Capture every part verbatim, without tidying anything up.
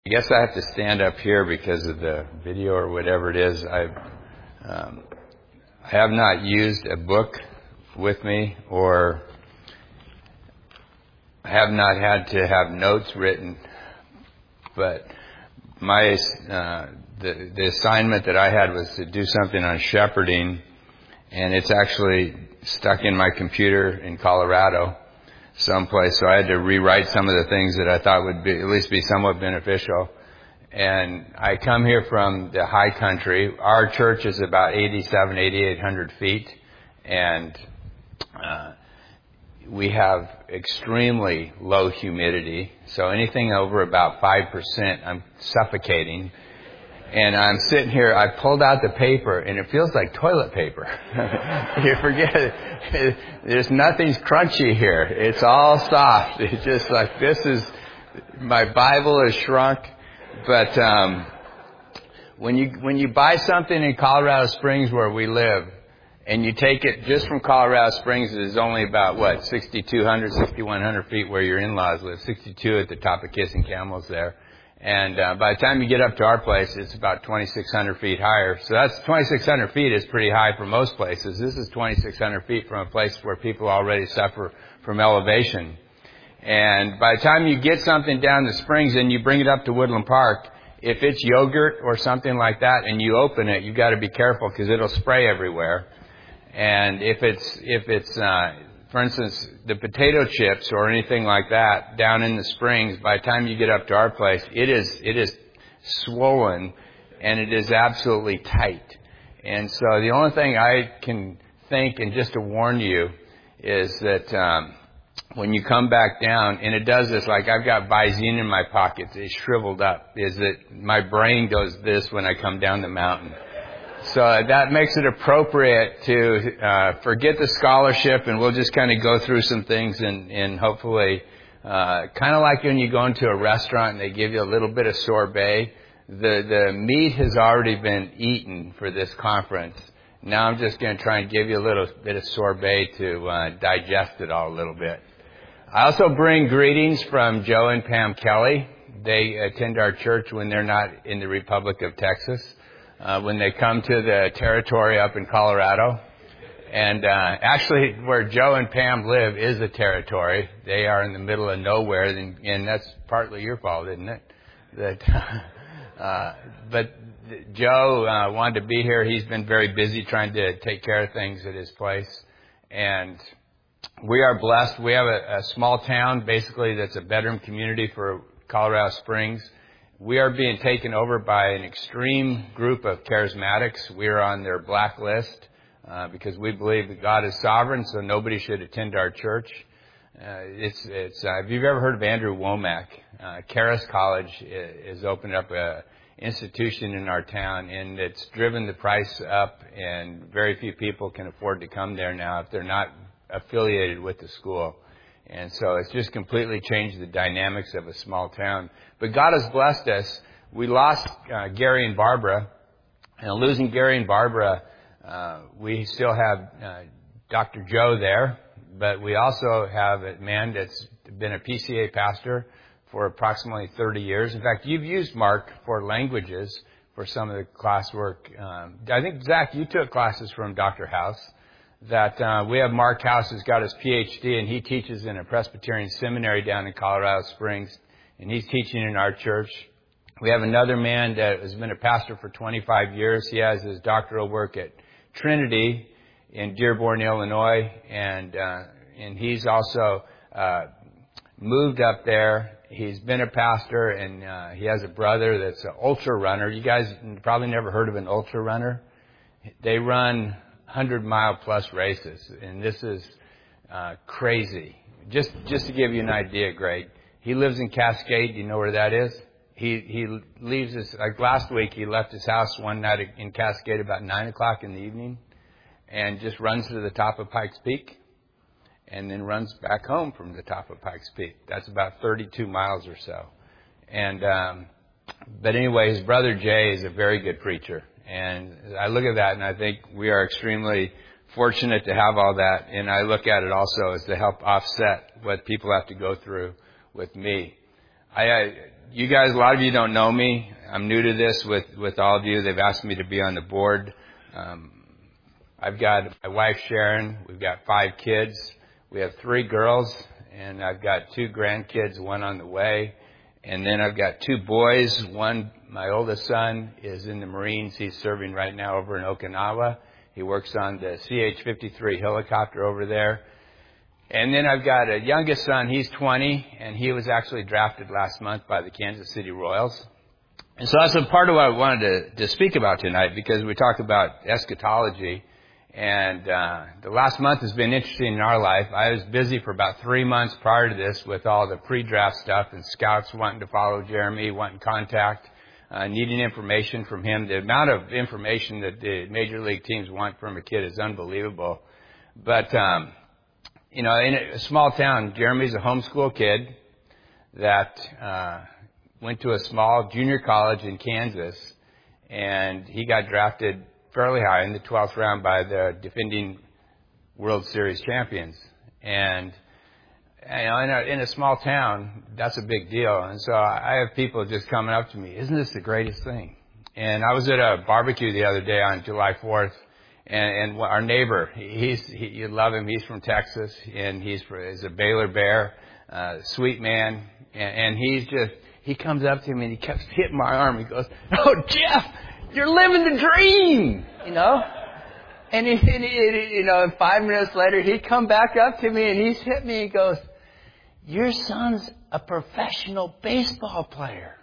I guess I have to stand up here because of the video or whatever it is. I've, um, I have not used a book with me, or I have not had to have notes written. But my uh, the, the assignment that I had was to do something on shepherding, and it's actually stuck in my computer in Colorado someplace, so I had to rewrite some of the things that I thought would be at least be somewhat beneficial. And I come here from the high country. Our church is about eighty-seven, eighty-eight hundred feet, and uh, we have extremely low humidity. So anything over about five percent, I'm suffocating. And I'm sitting here, I pulled out the paper, and it feels like toilet paper. You forget it. There's nothing's crunchy here. It's all soft. It's just like, this is, my Bible is shrunk. But um when you when you buy something in Colorado Springs where we live, and you take it just from Colorado Springs, it is only about, what, sixty-two hundred, sixty-one hundred feet where your in-laws live, sixty-two at the top of Kissing Camels there. And uh, by the time you get up to our place, it's about twenty-six hundred feet higher. So that's twenty-six hundred feet is pretty high for most places. This is twenty-six hundred feet from a place where people already suffer from elevation. And by the time you get something down the springs and you bring it up to Woodland Park, if it's yogurt or something like that and you open it, you've got to be careful because it'll spray everywhere. And if it's, if it's, uh, for instance, the potato chips or anything like that down in the springs, by the time you get up to our place, it is, it is swollen and it is absolutely tight. And so the only thing I can think, and just to warn you, is that, um, when you come back down, and it does this, like I've got Visine in my pockets, it's shriveled up, is that my brain goes this when I come down the mountain. So that makes it appropriate to uh, forget the scholarship, and we'll just kind of go through some things, and, and hopefully, uh, kind of like when you go into a restaurant and they give you a little bit of sorbet. The, the meat has already been eaten for this conference. Now I'm just going to try and give you a little bit of sorbet to uh, digest it all a little bit. I also bring greetings from Joe and Pam Kelly. They attend our church when they're not in the Republic of Texas, uh, when they come to the territory up in Colorado. And uh, actually, where Joe and Pam live is a territory. They are in the middle of nowhere, and, and that's partly your fault, isn't it? That, uh, but Joe uh, wanted to be here. He's been very busy trying to take care of things at his place. And we are blessed. We have a, a small town, basically, that's a bedroom community for Colorado Springs. We are being taken over by an extreme group of charismatics. We are on their blacklist uh, because we believe that God is sovereign, so nobody should attend our church. Uh, it's, it's. Uh, if you've ever heard of Andrew Womack, uh, Charis College has opened up a institution in our town, and it's driven the price up, and very few people can afford to come there now if they're not affiliated with the school. And so it's just completely changed the dynamics of a small town. But God has blessed us. We lost uh, Gary and Barbara. And losing Gary and Barbara, uh, we still have uh, Doctor Joe there. But we also have a man that's been a P C A pastor for approximately thirty years. In fact, you've used Mark for languages for some of the classwork. Um, I think, Zach, you took classes from Doctor House. That uh, we have Mark House who's got his P H D, and he teaches in a Presbyterian seminary down in Colorado Springs, and he's teaching in our church. We have another man that has been a pastor for twenty-five years. He has his doctoral work at Trinity in Dearborn, Illinois, and uh, and he's also uh, moved up there. He's been a pastor, and uh, he has a brother that's an ultra runner. You guys probably never heard of an ultra runner. They run hundred mile plus races, and this is uh, crazy. Just just to give you an idea, Greg, he lives in Cascade. Do you know where that is? He he leaves his, like last week, he left his house one night in Cascade about nine o'clock in the evening, and just runs to the top of Pikes Peak, and then runs back home from the top of Pikes Peak. That's about thirty-two miles or so. And um, but anyway, his brother Jay is a very good preacher. And I look at that and I think we are extremely fortunate to have all that. And I look at it also as to help offset what people have to go through with me. I, I you guys, a lot of you don't know me. I'm new to this with, with all of you. They've asked me to be on the board. Um, I've got my wife, Sharon. We've got five kids. We have three girls, and I've got two grandkids, one on the way. And then I've got two boys. One, my oldest son, is in the Marines. He's serving right now over in Okinawa. He works on the C H fifty-three helicopter over there. And then I've got a youngest son. He's twenty, and he was actually drafted last month by the Kansas City Royals. And so that's a part of what I wanted to, to speak about tonight, because we talk about eschatology. And uh the last month has been interesting in our life. I was busy for about three months prior to this with all the pre-draft stuff and scouts wanting to follow Jeremy, wanting contact, uh needing information from him. The amount of information that the major league teams want from a kid is unbelievable. But, um you know, in a small town, Jeremy's a homeschool kid that uh went to a small junior college in Kansas, and he got drafted fairly high in the twelfth round by the defending World Series champions. And, you know, in a, in a small town, that's a big deal. And so I have people just coming up to me, isn't this the greatest thing? And I was at a barbecue the other day on July fourth, and, and our neighbor, he's, he, you love him, he's from Texas, and he's, he's a Baylor Bear, uh, sweet man, and, and he's just, he comes up to me and he kept hitting my arm. He goes, "Oh, Jeff, you're living the dream," you know. And, he, and he, you know, and five minutes later, he'd come back up to me and he's hit me. He goes, "Your son's a professional baseball player."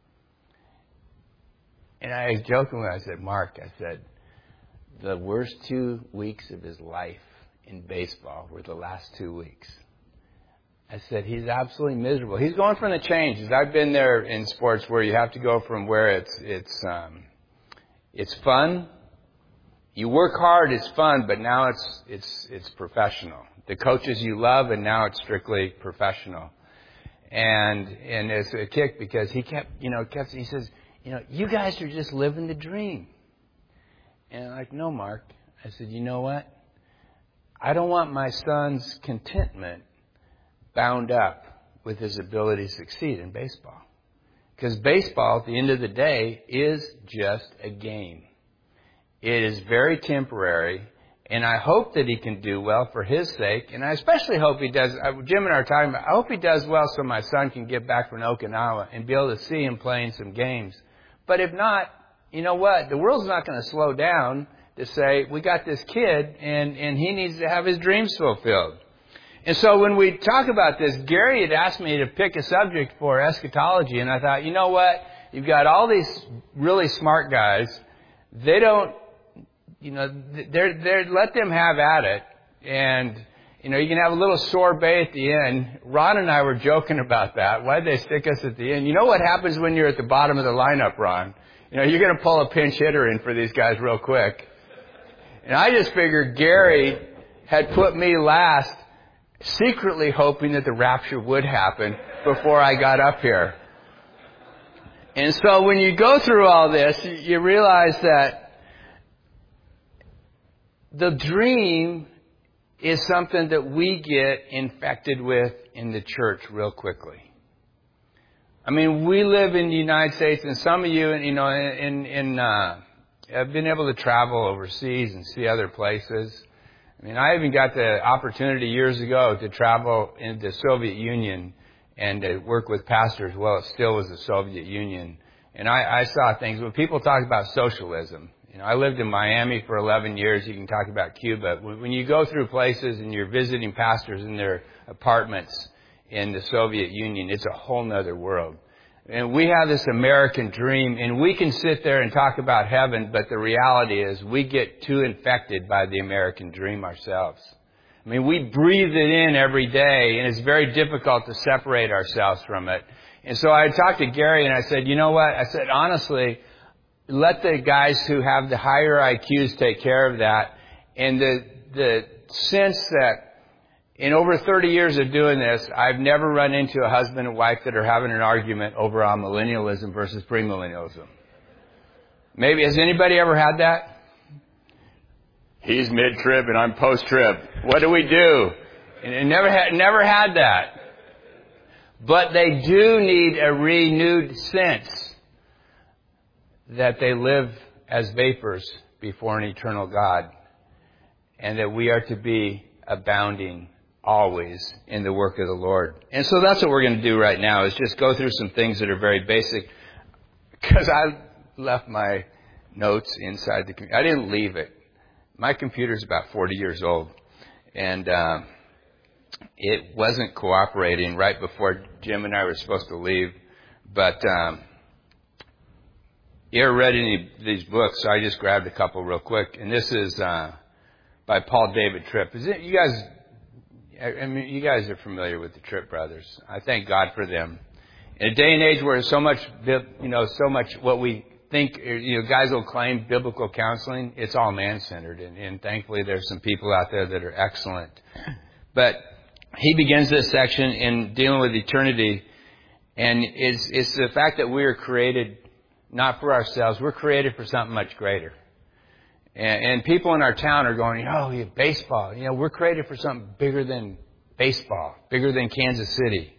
And I was joking when I said, "Mark," I said, "the worst two weeks of his life in baseball were the last two weeks." I said, he's absolutely miserable. He's going from the changes. I've been there in sports where you have to go from where it's, it's, um, it's fun. You work hard, it's fun, but now it's, it's, it's professional. The coaches you love, and now it's strictly professional. And, and it's a kick because he kept, you know, kept, he says, "You know, you guys are just living the dream." And I'm like, "No, Mark." I said, "You know what? I don't want my son's contentment bound up with his ability to succeed in baseball. Because baseball, at the end of the day, is just a game. It is very temporary, and I hope that he can do well for his sake, and I especially hope he does, Jim and I are talking about, I hope he does well so my son can get back from Okinawa and be able to see him playing some games. But if not, you know what? The world's not going to slow down to say, we got this kid, and, and he needs to have his dreams fulfilled." And so when we talk about this, Gary had asked me to pick a subject for eschatology, and I thought, you know what? You've got all these really smart guys. They don't, you know, they're, they're, let them have at it. And, you know, you can have a little sorbet at the end. Ron and I were joking about that. Why'd they stick us at the end? You know what happens when you're at the bottom of the lineup, Ron? You know, you're going to pull a pinch hitter in for these guys real quick. And I just figured Gary had put me last, secretly hoping that the rapture would happen before I got up here. And so when you go through all this, you realize that the dream is something that we get infected with in the church real quickly. I mean, we live in the United States, and some of you, you know, in, in, uh, have been able to travel overseas and see other places. I mean, I even got the opportunity years ago to travel in the Soviet Union and to work with pastors while it still was the Soviet Union. And I, I saw things, when people talk about socialism, you know, I lived in Miami for eleven years. You can talk about Cuba. When you go through places and you're visiting pastors in their apartments in the Soviet Union, it's a whole nother world. And we have this American dream, and we can sit there and talk about heaven, but the reality is we get too infected by the American dream ourselves. I mean, we breathe it in every day, and it's very difficult to separate ourselves from it. And so I talked to Gary, and I said, you know what? I said, honestly, let the guys who have the higher I Qs take care of that. And the the sense that in over thirty years of doing this, I've never run into a husband and wife that are having an argument over on millennialism versus premillennialism. Maybe, has anybody ever had that? He's mid-trib and I'm post-trib. What do we do? And it never had, never had that. But they do need a renewed sense that they live as vapors before an eternal God, and that we are to be abounding always in the work of the Lord. And so that's what we're going to do right now, is just go through some things that are very basic, because I left my notes inside the computer. I didn't leave it. My computer's about forty years old, and uh, it wasn't cooperating right before Jim and I were supposed to leave. But um, you ever read any of these books? So I just grabbed a couple real quick, and this is uh, by Paul David Tripp. Is it you guys? I mean, you guys are familiar with the Tripp brothers. I thank God for them. In a day and age where so much, you know, so much what we think, you know, guys will claim biblical counseling, it's all man-centered. And, and thankfully there's some people out there that are excellent. But he begins this section in dealing with eternity. And it's, it's the fact that we are created not for ourselves. We're created for something much greater. And, and people in our town are going, oh, yeah, baseball. You know, we're created for something bigger than baseball, bigger than Kansas City.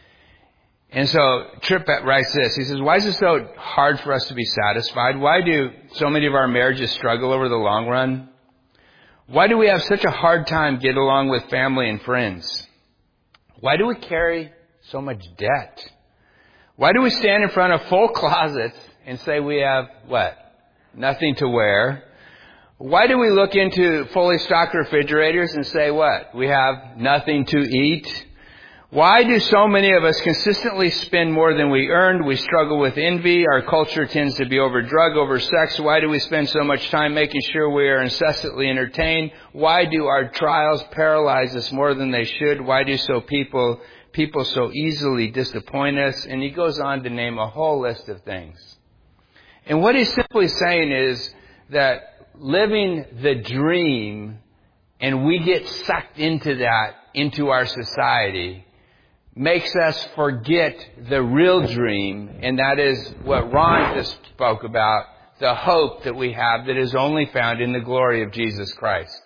And so Tripp writes this. He says, why is it so hard for us to be satisfied? Why do so many of our marriages struggle over the long run? Why do we have such a hard time getting along with family and friends? Why do we carry so much debt? Why do we stand in front of full closets and say we have, what? Nothing to wear? Why do we look into fully stocked refrigerators and say what? We have nothing to eat? Why do so many of us consistently spend more than we earned? We struggle with envy. Our culture tends to be over drug, over sex. Why do we spend so much time making sure we are incessantly entertained? Why do our trials paralyze us more than they should? Why do so people people so easily disappoint us? And he goes on to name a whole list of things. And what he's simply saying is that living the dream, and we get sucked into that, into our society, makes us forget the real dream, and that is what Ron just spoke about, the hope that we have that is only found in the glory of Jesus Christ.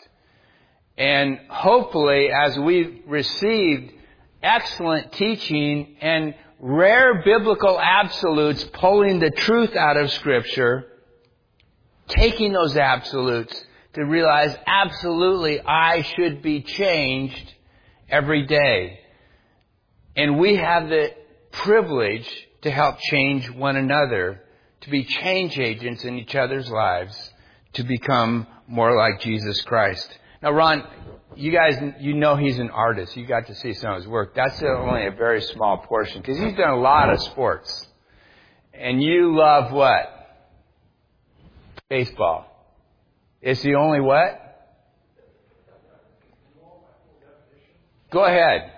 And hopefully, as we've received excellent teaching and rare biblical absolutes, pulling the truth out of Scripture, taking those absolutes to realize absolutely I should be changed every day. And we have the privilege to help change one another, to be change agents in each other's lives, to become more like Jesus Christ. Now, Ron, you guys, you know he's an artist. You got to see some of his work. That's only a very small portion, because he's done a lot of sports. And you love what? Baseball. It's the only what? Go ahead.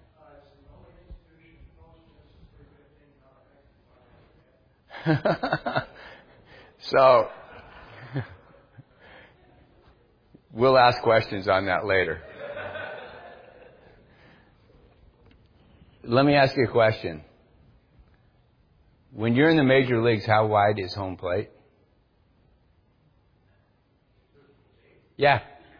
So, we'll ask questions on that later. Let me ask you a question. When you're in the major leagues, how wide is home plate? Yeah.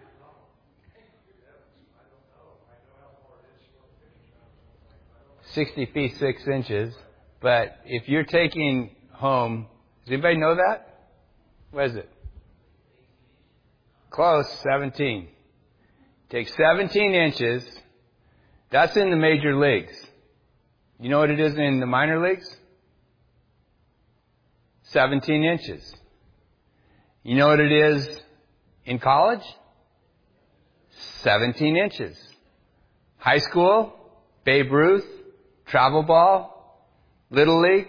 sixty feet, six inches. But if you're taking home, does anybody know that? What is it? Close, seventeen. Take seventeen inches. That's in the major leagues. You know what it is in the minor leagues? seventeen inches. You know what it is in college? seventeen inches. High school, Babe Ruth, travel ball, Little League,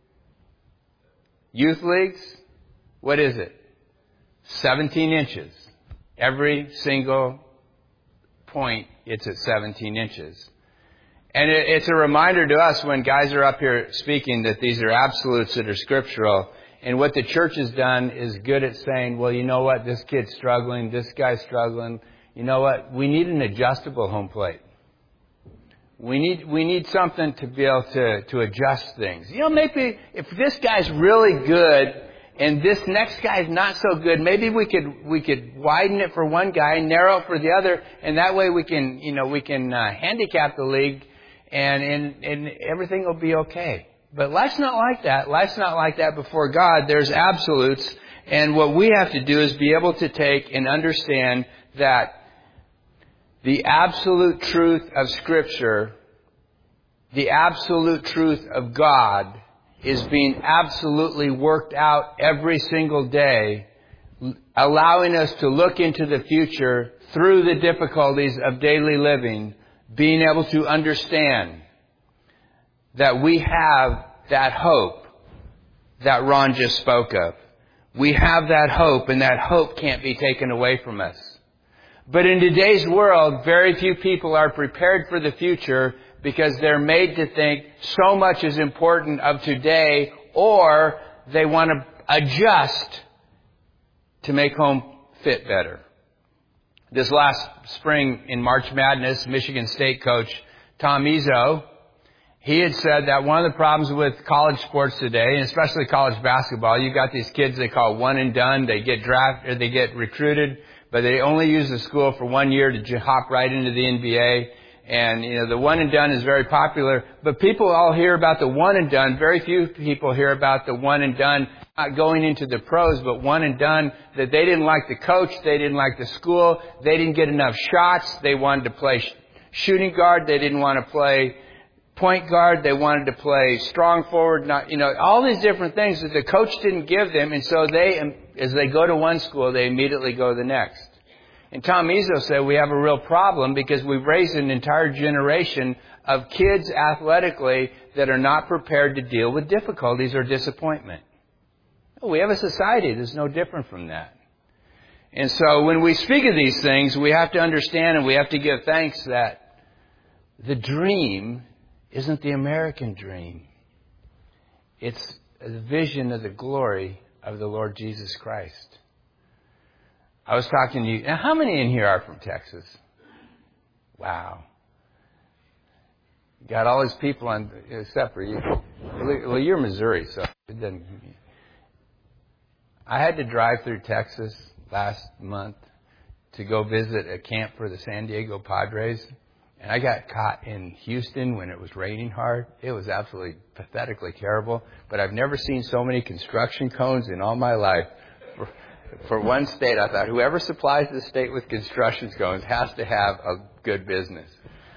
youth leagues. What is it? seventeen inches. Every single point, it's at seventeen inches. And it, it's a reminder to us when guys are up here speaking that these are absolutes that are scriptural. And what the church has done is good at saying, well, you know what? This kid's struggling. This guy's struggling. You know what? We need an adjustable home plate. We need, we need something to be able to, to adjust things. You know, maybe if this guy's really good and this next guy's not so good, maybe we could, we could widen it for one guy, narrow it for the other, and that way we can, you know, we can uh, handicap the league and, and, and everything will be okay. But life's not like that. Life's not like that before God. There's absolutes. And what we have to do is be able to take and understand that the absolute truth of Scripture, the absolute truth of God, is being absolutely worked out every single day, allowing us to look into the future through the difficulties of daily living, being able to understand that we have that hope that Ron just spoke of. We have that hope, and that hope can't be taken away from us. But in today's world, very few people are prepared for the future because they're made to think so much is important of today, or they want to adjust to make home fit better. This last spring in March Madness, Michigan State coach Tom Izzo, he had said that one of the problems with college sports today, and especially college basketball, you've got these kids they call one and done. They get drafted, or they get recruited, but they only use the school for one year to j- hop right into the N B A. And, you know, the one and done is very popular, but people all hear about the one and done. Very few people hear about the one and done, not going into the pros, but one and done, that they didn't like the coach, they didn't like the school, they didn't get enough shots, they wanted to play sh- shooting guard, they didn't want to play point guard, they wanted to play strong forward, not, you know, all these different things that the coach didn't give them, and so they, as they go to one school, they immediately go to the next. And Tom Izzo said we have a real problem because we've raised an entire generation of kids athletically that are not prepared to deal with difficulties or disappointment. We have a society that's no different from that. And so when we speak of these things, we have to understand and we have to give thanks that the dream isn't the American dream. It's a vision of the glory of the Lord Jesus Christ. I was talking to you. Now, how many in here are from Texas? Wow. Got all these people on, except for you. Well, you're Missouri, so it doesn't. I had to drive through Texas last month to go visit a camp for the San Diego Padres. And I got caught in Houston when it was raining hard. It was absolutely pathetically terrible. But I've never seen so many construction cones in all my life. For, for one state, I thought whoever supplies the state with construction cones has to have a good business.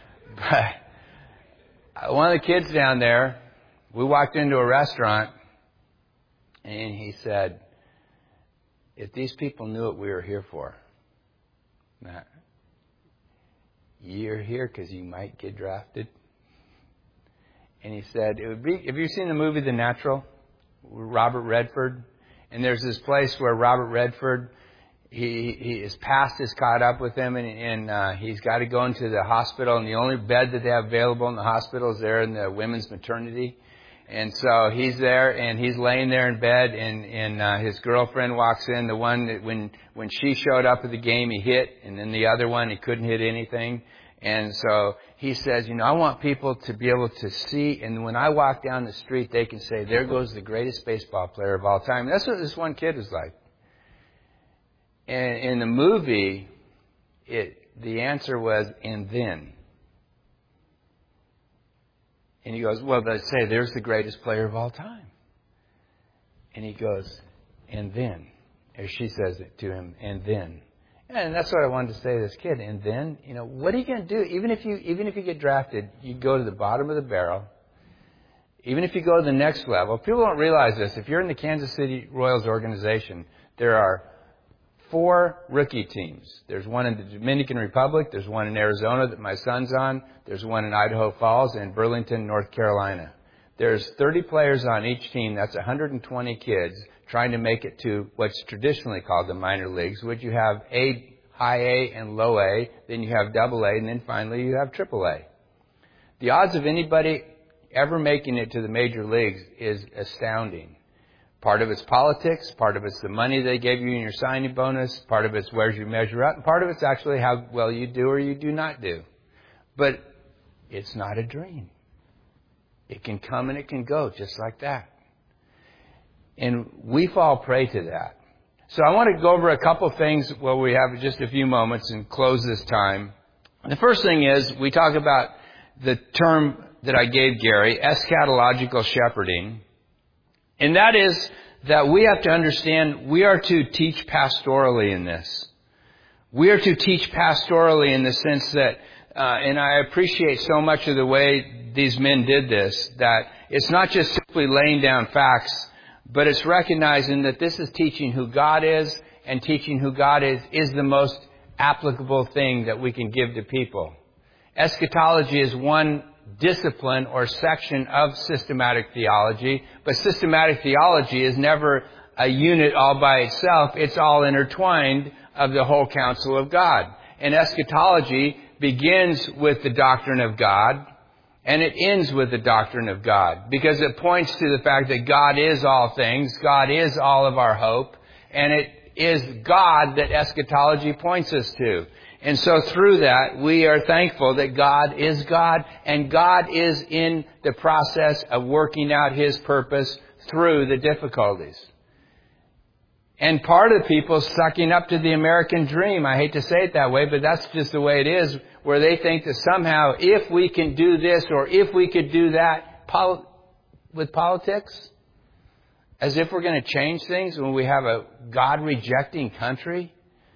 But one of the kids down there, we walked into a restaurant, and he said, if these people knew what we were here for, Matt, you're here because you might get drafted. And he said, it would be, have you seen the movie The Natural? Robert Redford. And there's this place where Robert Redford, he, he his past is caught up with him, and, and uh, he's got to go into the hospital, and the only bed that they have available in the hospital is there in the women's maternity. And so he's there, and he's laying there in bed, and, and uh, his girlfriend walks in, the one that when, when she showed up at the game, he hit, and then the other one, he couldn't hit anything. And so he says, you know, I want people to be able to see, and when I walk down the street, they can say, there goes the greatest baseball player of all time. And that's what this one kid was like. And in the movie, it, the answer was, and then. And he goes, well, they say there's the greatest player of all time. And he goes, and then. Or she says it to him, and then. And that's what I wanted to say to this kid. And then, you know, what are you going to do? Even if you, even if you get drafted, you go to the bottom of the barrel. Even if you go to the next level. People don't realize this. If you're in the Kansas City Royals organization, there are four rookie teams. There's one in the Dominican Republic. There's one in Arizona that my son's on. There's one in Idaho Falls and Burlington, North Carolina. There's thirty players on each team. That's one hundred twenty kids trying to make it to what's traditionally called the minor leagues, which you have A, high A and low A. Then you have double A, and then finally you have triple A. The odds of anybody ever making it to the major leagues is astounding. Part of it's politics, part of it's the money they gave you in your signing bonus, part of it's where you measure up, and part of it's actually how well you do or you do not do. But it's not a dream. It can come and it can go just like that. And we fall prey to that. So I want to go over a couple things while we have just a few moments and close this time. The first thing is we talk about the term that I gave Gary, eschatological shepherding. And that is that we have to understand we are to teach pastorally in this. We are to teach pastorally in the sense that, uh, and I appreciate so much of the way these men did this, that it's not just simply laying down facts, but it's recognizing that this is teaching who God is, and teaching who God is is the most applicable thing that we can give to people. Eschatology is one discipline or section of systematic theology, but systematic theology is never a unit all by itself. It's all intertwined of the whole counsel of God. And eschatology begins with the doctrine of God, and it ends with the doctrine of God, because it points to the fact that God is all things, God is all of our hope, and it is God that eschatology points us to. And so through that, we are thankful that God is God, and God is in the process of working out His purpose through the difficulties. And part of the people sucking up to the American dream, I hate to say it that way, but that's just the way it is, where they think that somehow if we can do this or if we could do that pol- with politics, as if we're going to change things when we have a God-rejecting country.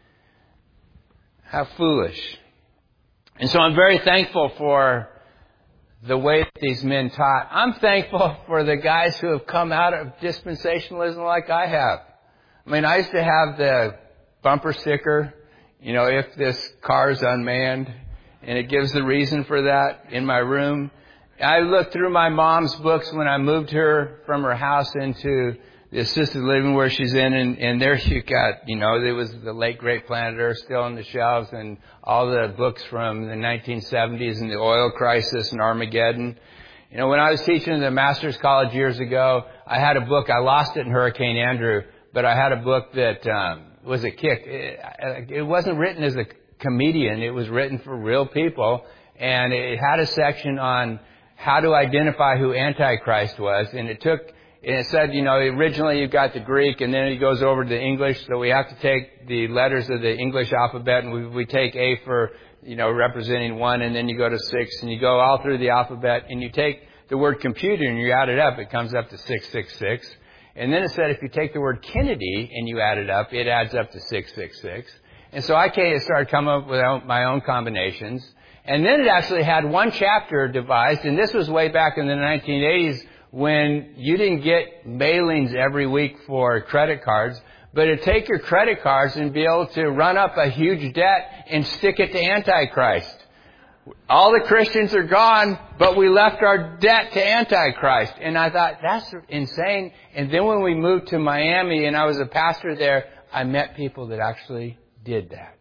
How foolish. And so I'm very thankful for the way that these men taught. I'm thankful for the guys who have come out of dispensationalism like I have. I mean, I used to have the bumper sticker, you know, if this car is unmanned, and it gives the reason for that in my room. I looked through my mom's books when I moved her from her house into the assisted living where she's in, and, and there you got, you know, there was the late great Planet Earth still on the shelves, and all the books from the nineteen seventies and the oil crisis and Armageddon. You know, when I was teaching in the Master's College years ago, I had a book. I lost it in Hurricane Andrew, but I had a book that um, was a kick. It, it wasn't written as a comedian. It was written for real people, and it had a section on how to identify who Antichrist was, and it took, and it said, you know, originally you got the Greek, and then it goes over to the English, so we have to take the letters of the English alphabet, and we, we take A for, you know, representing one, and then you go to six, and you go all through the alphabet, and you take the word computer, and you add it up, it comes up to six six six. And then it said if you take the word Kennedy, and you add it up, it adds up to six six six. And so I started coming up with my own combinations. And then it actually had one chapter devised, and this was way back in the nineteen eighties when you didn't get mailings every week for credit cards, but it'd take your credit cards and be able to run up a huge debt and stick it to Antichrist. All the Christians are gone, but we left our debt to Antichrist. And I thought, that's insane. And then when we moved to Miami and I was a pastor there, I met people that actually did that.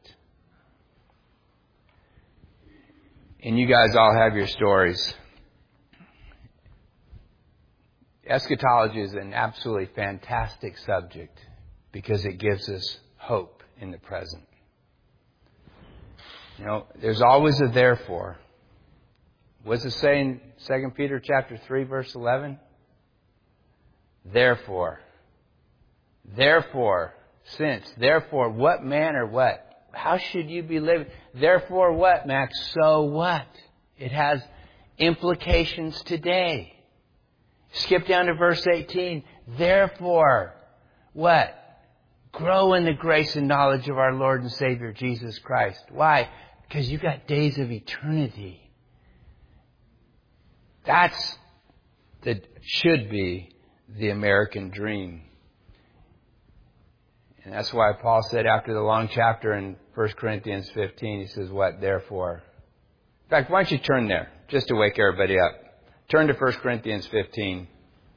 And you guys all have your stories. Eschatology is an absolutely fantastic subject because it gives us hope in the present. You know, there's always a therefore. What does it say in Second Peter chapter three, verse eleven? Therefore. Therefore, since. Therefore, what manner, what? How should you be living? Therefore, what, Max? So what? It has implications today. Skip down to verse eighteen. Therefore, what? Grow in the grace and knowledge of our Lord and Savior, Jesus Christ. Why? Because you've got days of eternity. That's that should be the American dream. And that's why Paul said after the long chapter in First Corinthians fifteen, he says, what? Therefore. In fact, why don't you turn there, just to wake everybody up. Turn to First Corinthians fifteen.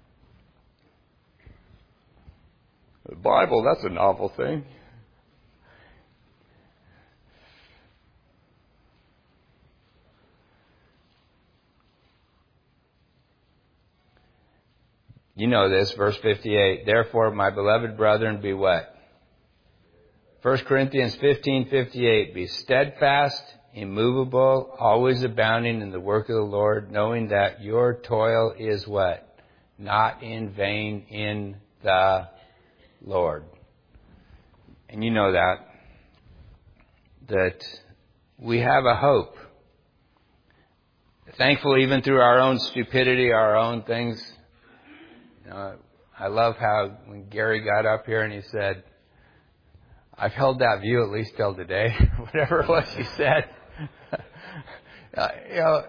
The Bible, that's a novel thing. You know this, verse fifty-eight. Therefore, my beloved brethren, be what? First Corinthians fifteen fifty-eight. Be steadfast, immovable, always abounding in the work of the Lord, knowing that your toil is what? Not in vain in the Lord. And you know that. That we have a hope. thankful even through our own stupidity, our own things. You know, I love how when Gary got up here and he said, I've held that view at least till today, whatever it was he said. uh, you know,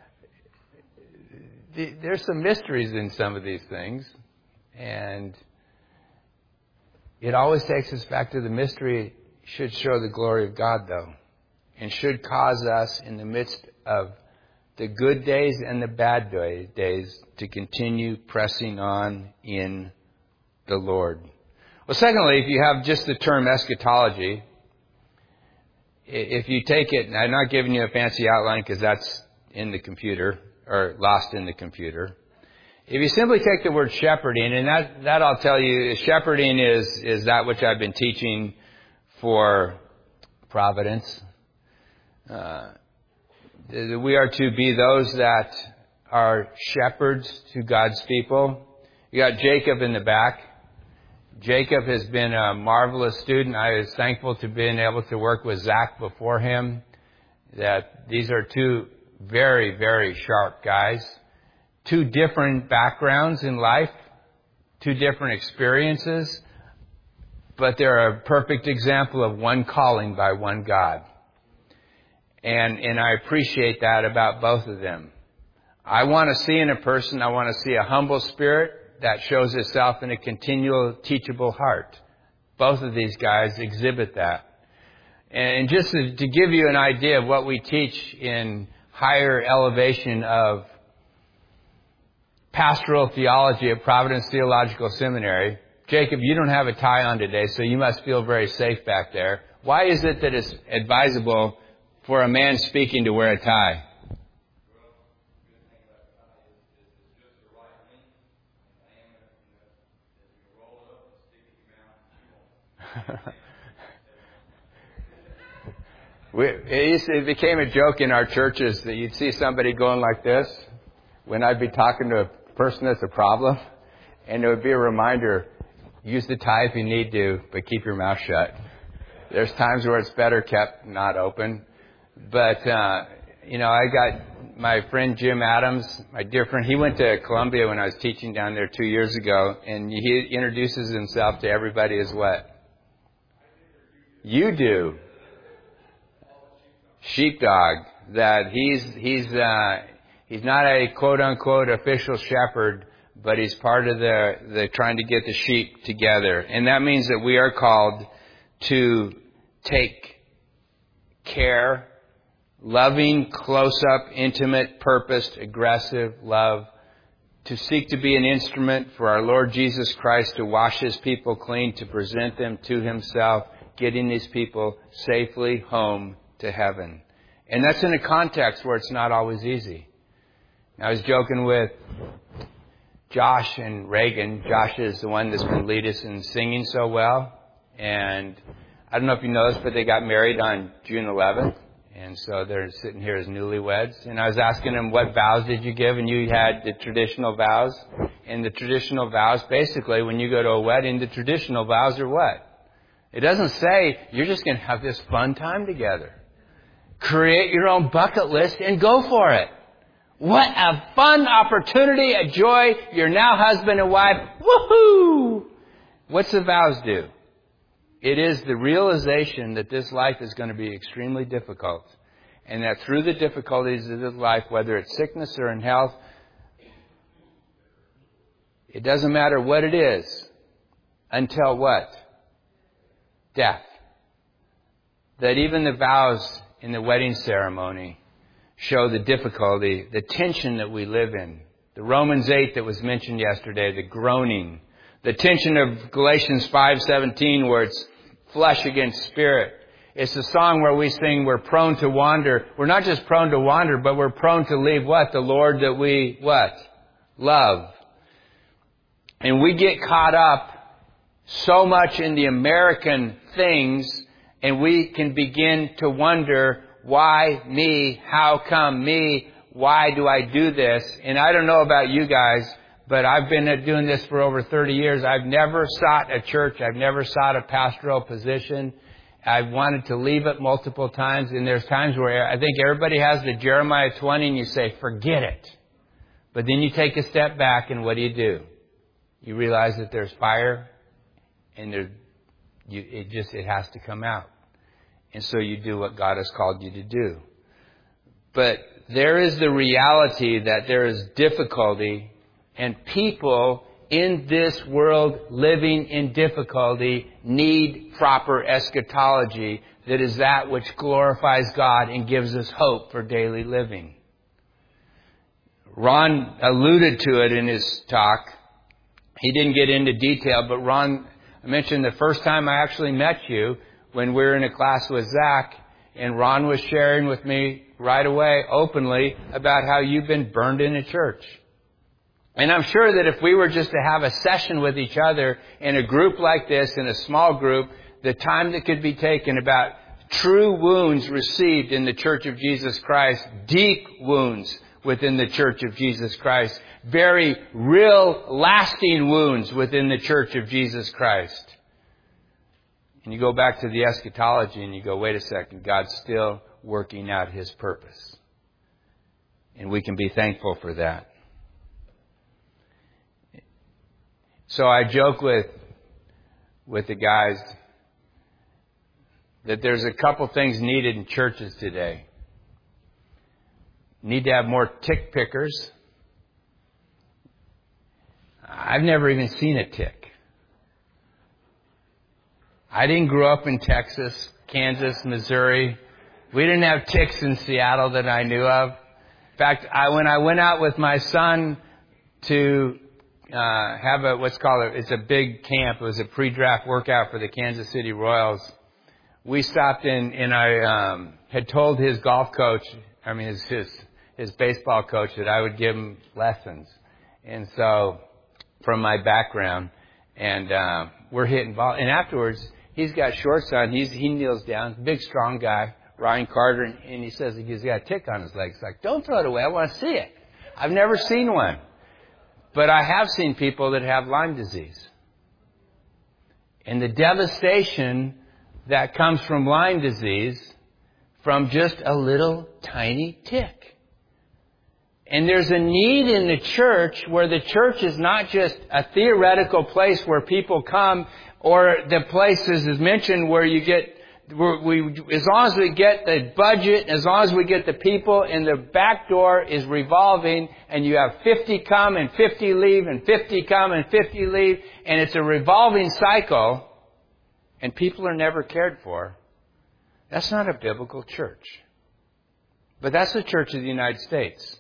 the, there's some mysteries in some of these things, and it always takes us back to the mystery. Should show the glory of God, though, and should cause us in the midst of the good days and the bad days to continue pressing on in the Lord. Well, secondly, if you have just the term eschatology, if you take it, and I'm not giving you a fancy outline because that's in the computer or lost in the computer. If you simply take the word shepherding, and that, that I'll tell you, shepherding is, is that which I've been teaching for Providence. Uh, we are to be those that are shepherds to God's people. You got Jacob in the back. Jacob has been a marvelous student. I was thankful to being able to work with Zach before him. That these are two very, very sharp guys. Two different backgrounds in life. Two different experiences. But they're a perfect example of one calling by one God. And, and I appreciate that about both of them. I want to see in a person, I want to see a humble spirit that shows itself in a continual teachable heart. Both of these guys exhibit that. And just to, to give you an idea of what we teach in higher elevation of pastoral theology at Providence Theological Seminary, Jacob, you don't have a tie on today, so you must feel very safe back there. Why is it that it's advisable for a man speaking to wear a tie? we, it, used to, it became a joke in our churches that you'd see somebody going like this when I'd be talking to a person that's a problem, and it would be a reminder, use the tie if you need to, but keep your mouth shut. There's times where it's better kept not open. But, uh, you know, I got my friend Jim Adams, my dear friend. He went to Columbia when I was teaching down there two years ago, and he introduces himself to everybody as what? You do. Sheepdog. That he's, he's, uh, he's not a quote unquote official shepherd, but he's part of the, the trying to get the sheep together. And that means that we are called to take care, loving, close-up, intimate, purposed, aggressive love, to seek to be an instrument for our Lord Jesus Christ to wash His people clean, to present them to Himself, getting these people safely home to heaven. And that's in a context where it's not always easy. I was joking with Josh and Reagan. Josh is the one that's going to lead us in singing so well. And I don't know if you know this, but they got married on June eleventh. And so they're sitting here as newlyweds. And I was asking them, what vows did you give? And you had the traditional vows. And the traditional vows, basically, when you go to a wedding, the traditional vows are what? It doesn't say, you're just going to have this fun time together. Create your own bucket list and go for it. What a fun opportunity, a joy. You're now husband and wife. Woohoo! What's the vows do? It is the realization that this life is going to be extremely difficult. And that through the difficulties of this life, whether it's sickness or in health, it doesn't matter what it is, until what? Death. That even the vows in the wedding ceremony show the difficulty, the tension that we live in. The Romans eight that was mentioned yesterday, the groaning. The tension of Galatians five seventeen where it's flesh against spirit. It's the song where we sing, we're prone to wander. We're not just prone to wander, but we're prone to leave what? The Lord that we, what? Love. And we get caught up so much in the American things, and we can begin to wonder, why me? How come me? Why do I do this? And I don't know about you guys, but I've been doing this for over thirty years. I've never sought a church. I've never sought a pastoral position. I've wanted to leave it multiple times, and there's times where I think everybody has the Jeremiah twenty, and you say, forget it. But then you take a step back, and what do you do? You realize that there's fire, and there, you, it just it has to come out. And so you do what God has called you to do. But there is the reality that there is difficulty, and people in this world living in difficulty need proper eschatology that is that which glorifies God and gives us hope for daily living. Ron alluded to it in his talk. He didn't get into detail, but Ron mentioned the first time I actually met you when we were in a class with Zach, and Ron was sharing with me right away, openly, about how you've been burned in a church. And I'm sure that if we were just to have a session with each other in a group like this, in a small group, the time that could be taken about true wounds received in the Church of Jesus Christ, deep wounds within the Church of Jesus Christ, very real, lasting wounds within the Church of Jesus Christ. And you go back to the eschatology and you go, wait a second, God's still working out His purpose. And we can be thankful for that. So I joke with with the guys that there's a couple things needed in churches today. Need to have more tick pickers. I've never even seen a tick. I didn't grow up in Texas, Kansas, Missouri. We didn't have ticks in Seattle that I knew of. In fact, I, when I went out with my son to uh, have a, what's called a, it's a big camp. It was a pre-draft workout for the Kansas City Royals. We stopped in, and I um, had told his golf coach, I mean his, his his baseball coach, that I would give him lessons. And so, from my background, and uh, we're hitting ball. And afterwards, he's got shorts on. He's he kneels down, big strong guy, Ryan Carter, and, and he says he's got a tick on his leg. It's like, don't throw it away. I want to see it. I've never seen one. But I have seen people that have Lyme disease. And the devastation that comes from Lyme disease from just a little tiny tick. And there's a need in the church where the church is not just a theoretical place where people come, or the places is mentioned where you get, where we, as long as we get the budget, as long as we get the people, and the back door is revolving, and you have fifty come and fifty leave and fifty come and fifty leave, and it's a revolving cycle, and people are never cared for. That's not a biblical church. But that's the Church of the United States.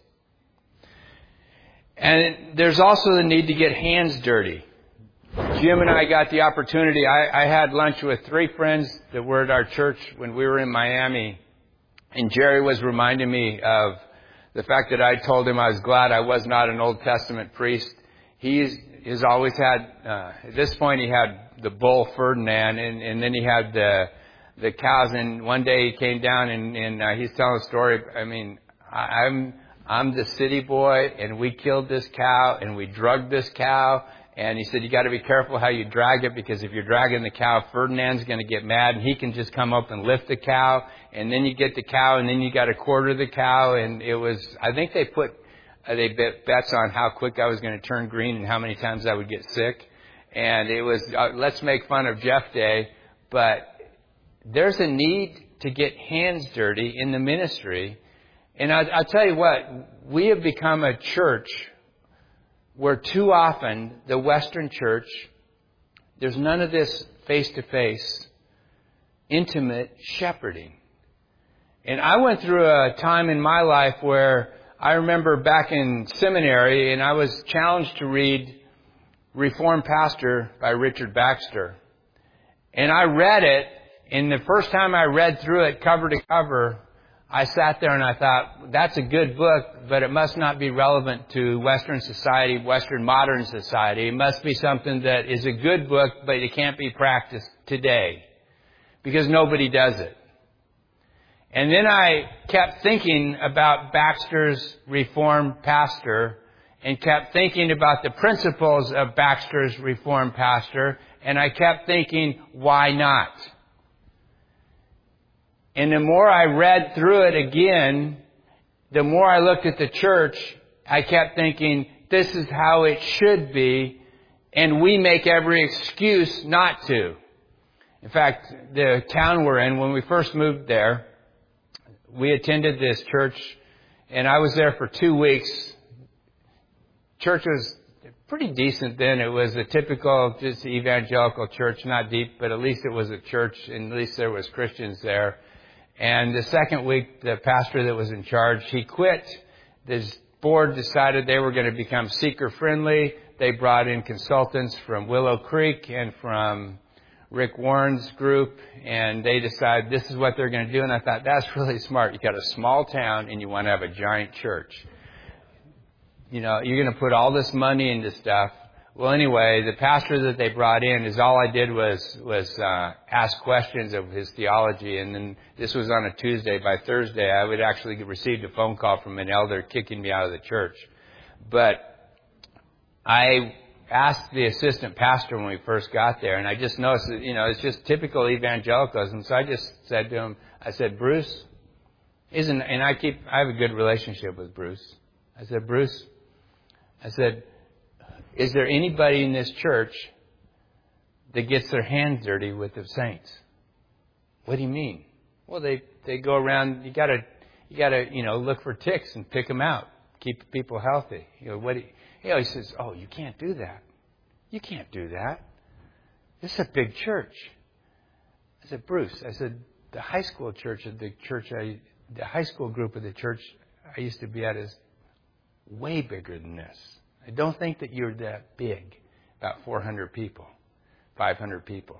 And there's also the need to get hands dirty. Jim and I got the opportunity. I, I had lunch with three friends that were at our church when we were in Miami. And Jerry was reminding me of the fact that I told him I was glad I was not an Old Testament priest. He's, he's always had, uh, at this point he had the bull Ferdinand, and, and then he had the the cows. And one day he came down and, and uh, he's telling a story. I mean, I, I'm... I'm the city boy, and we killed this cow, and we drugged this cow. And he said, you got to be careful how you drag it, because if you're dragging the cow, Ferdinand's going to get mad, and he can just come up and lift the cow. And then you get the cow, and then you got to quarter the cow. And it was, I think they put, uh, they bet bets on how quick I was going to turn green and how many times I would get sick. And it was, uh, let's make fun of Jeff Day. But there's a need to get hands dirty in the ministry. And I, I'll tell you what, we have become a church where too often the Western church, there's none of this face-to-face, intimate shepherding. And I went through a time in my life where I remember back in seminary, and I was challenged to read Reformed Pastor by Richard Baxter. And I read it, and the first time I read through it cover to cover, I sat there and I thought, that's a good book, but it must not be relevant to Western society, Western modern society. It must be something that is a good book, but it can't be practiced today because nobody does it. And then I kept thinking about Baxter's Reformed Pastor and kept thinking about the principles of Baxter's Reformed Pastor, and I kept thinking, why not? And the more I read through it again, the more I looked at the church, I kept thinking, this is how it should be, and we make every excuse not to. In fact, the town we're in, when we first moved there, we attended this church, and I was there for two weeks. Church was pretty decent then. It was a typical, just evangelical church, not deep, but at least it was a church, and at least there was Christians there. And the second week, the pastor that was in charge, he quit. This board decided they were going to become seeker-friendly. They brought in consultants from Willow Creek and from Rick Warren's group, and they decided this is what they're going to do. And I thought, that's really smart. You got a small town, and you want to have a giant church. You know, you're going to put all this money into stuff. Well, anyway, the pastor that they brought in, is all I did was was uh, ask questions of his theology, and then this was on a Tuesday. By Thursday, I would actually received a phone call from an elder kicking me out of the church. But I asked the assistant pastor when we first got there, and I just noticed that, you know, it's just typical evangelicalism. So I just said to him, I said, Bruce, isn't, and I keep, I have a good relationship with Bruce. I said, Bruce, I said, is there anybody in this church that gets their hands dirty with the saints? What do you mean? Well, they, they go around, you gotta, you gotta, you know, look for ticks and pick them out. Keep people healthy. You know, what do you, you know, he says, oh, you can't do that. You can't do that. This is a big church. I said, Bruce, I said, the high school church of the church, I, the high school group of the church I used to be at is way bigger than this. I don't think that you're that big. About four hundred people, five hundred people.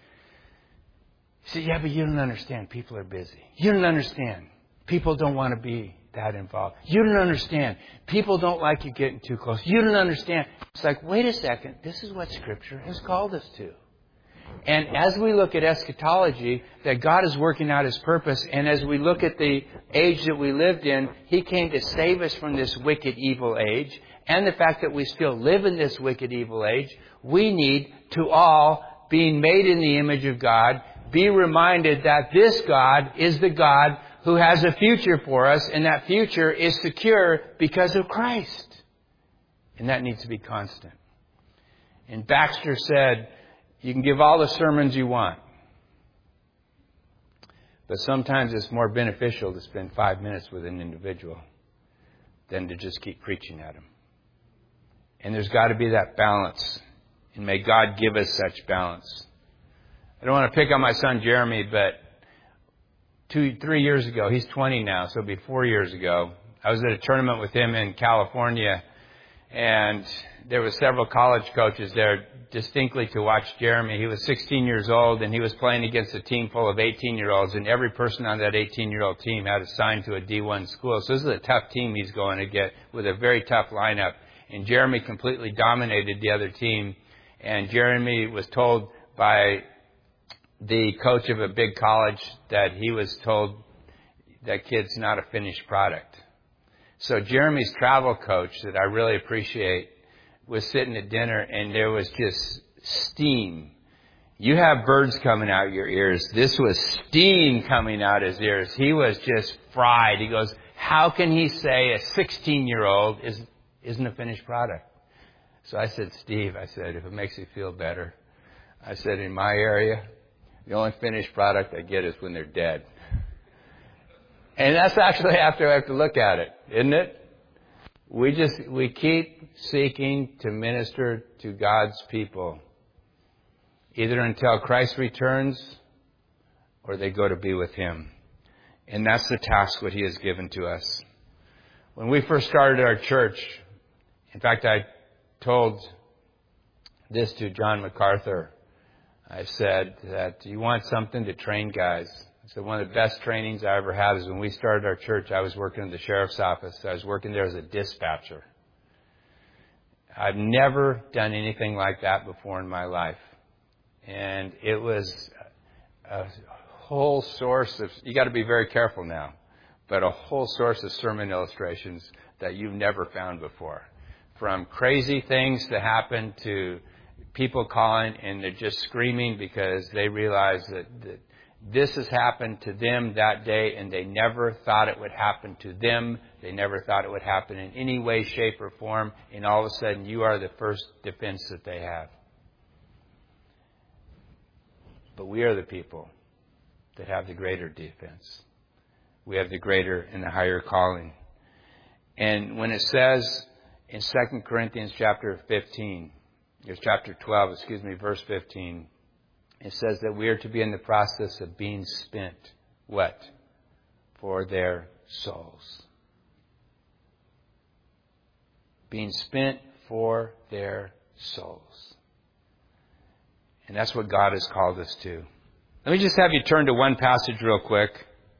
He said, yeah, but you don't understand. People are busy. You don't understand. People don't want to be that involved. You don't understand. People don't like you getting too close. You don't understand. It's like, wait a second. This is what Scripture has called us to. And as we look at eschatology, that God is working out His purpose, and as we look at the age that we lived in, He came to save us from this wicked, evil age, and the fact that we still live in this wicked, evil age, we need to all, being made in the image of God, be reminded that this God is the God who has a future for us, and that future is secure because of Christ. And that needs to be constant. And Baxter said, you can give all the sermons you want, but sometimes it's more beneficial to spend five minutes with an individual than to just keep preaching at them. And there's got to be that balance. And may God give us such balance. I don't want to pick on my son Jeremy, but two, three years ago, he's twenty now, so it'll be four years ago, I was at a tournament with him in California, and there were several college coaches there distinctly to watch Jeremy. He was sixteen years old, and he was playing against a team full of eighteen-year-olds, and every person on that eighteen-year-old team had assigned to a D one school. So this is a tough team he's going to get with a very tough lineup. And Jeremy completely dominated the other team. And Jeremy was told by the coach of a big college that he was told that kid's not a finished product. So Jeremy's travel coach, that I really appreciate, was sitting at dinner, and there was just steam. You have birds coming out your ears. This was steam coming out his ears. He was just fried. He goes, how can he say a sixteen-year-old is, isn't a finished product? So I said, Steve, I said, if it makes you feel better, I said, in my area, the only finished product I get is when they're dead. And that's actually after I have to look at it, isn't it? We just, we keep seeking to minister to God's people, either until Christ returns or they go to be with Him. And that's the task what He has given to us. When we first started our church, in fact, I told this to John MacArthur. I said that you want something to train guys. I said one of the best trainings I ever had is when we started our church, I was working in the sheriff's office. I was working there as a dispatcher. I've never done anything like that before in my life. And it was a whole source of, you got to be very careful now, but a whole source of sermon illustrations that you've never found before. From crazy things to happen to people calling and they're just screaming because they realize that, that This has happened to them that day, and they never thought it would happen to them. They never thought it would happen in any way, shape, or form. And all of a sudden, you are the first defense that they have. But we are the people that have the greater defense. We have the greater and the higher calling. And when it says in Second Corinthians chapter fifteen, or chapter twelve, excuse me, verse fifteen, it says that we are to be in the process of being spent. What? For their souls. Being spent for their souls. And that's what God has called us to. Let me just have you turn to one passage real quick.